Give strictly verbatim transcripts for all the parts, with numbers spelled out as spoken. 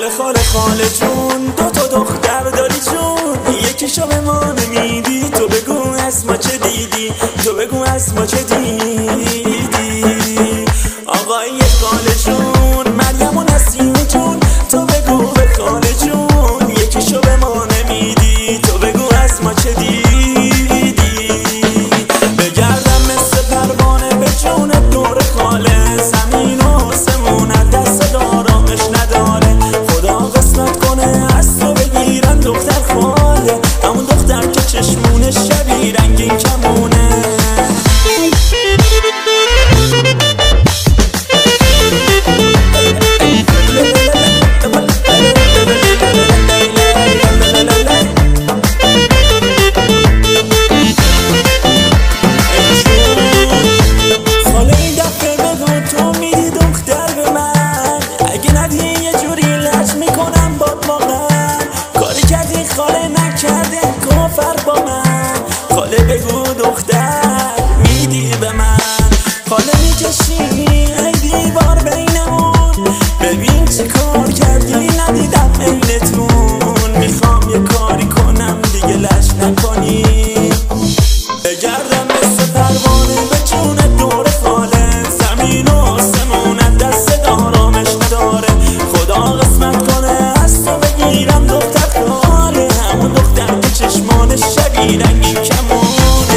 خاله خاله جون، دو تا دختر داری جون، یکیشو به ما نمیدی. تو بگو از ما چه دیدی، تو بگو از ما چه دیدی. آقای خاله جون، مریم و نسیم جون، تو بگو به خاله جون، یکیشو به ما نمیدی. تو بگو از ما چه دیدی. بگردم مثل پروانه به جون دور خاله، زمین و آسمون دست دارامش نداره. خدا قسمت کنه از تو بگیرن دختر خاله، همون دختر که چشمون شبیه رنگین کمونه. خاله بگو دختر میدی به من، خاله میکشی ای دیوار بینمون، ببین چه کار کردی ندیدم عینتون. میخوام یه کاری کنم دیگه لش نکنی، بگردم مثل پروانه به جون دور خاله، زمین و آسمون دست دارامش نداره. خدا قسمت کنه از تو بگیرم دختر خاله، همون دختر که چشمانش شبیه رنگین کمونه.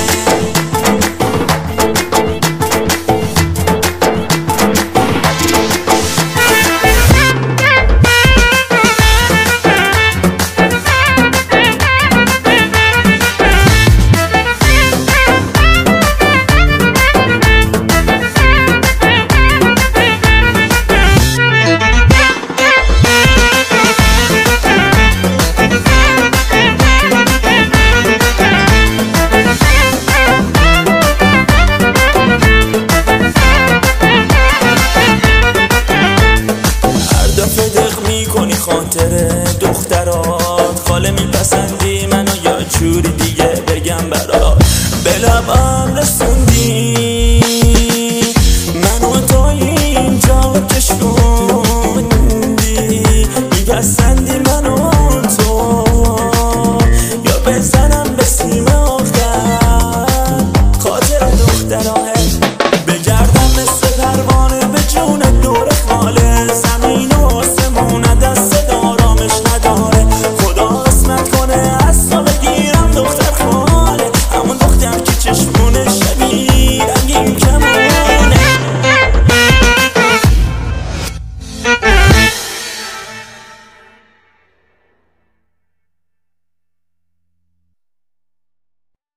خاطر دخترات خاله میپسندی منو یا جوری دیگه بگم برات، به لبم رسوندی منو تا اینجا کشوندی. میپسندی منو تو یا بزنم به سیم آخر، خاطر دخترات بگردم مثل پروانه به جون دور خاله، زمین و آسمون دست دارامش نداره. خدا قسمت کنه از تو بگیرم دختر خاله، همون دختر که چشمونه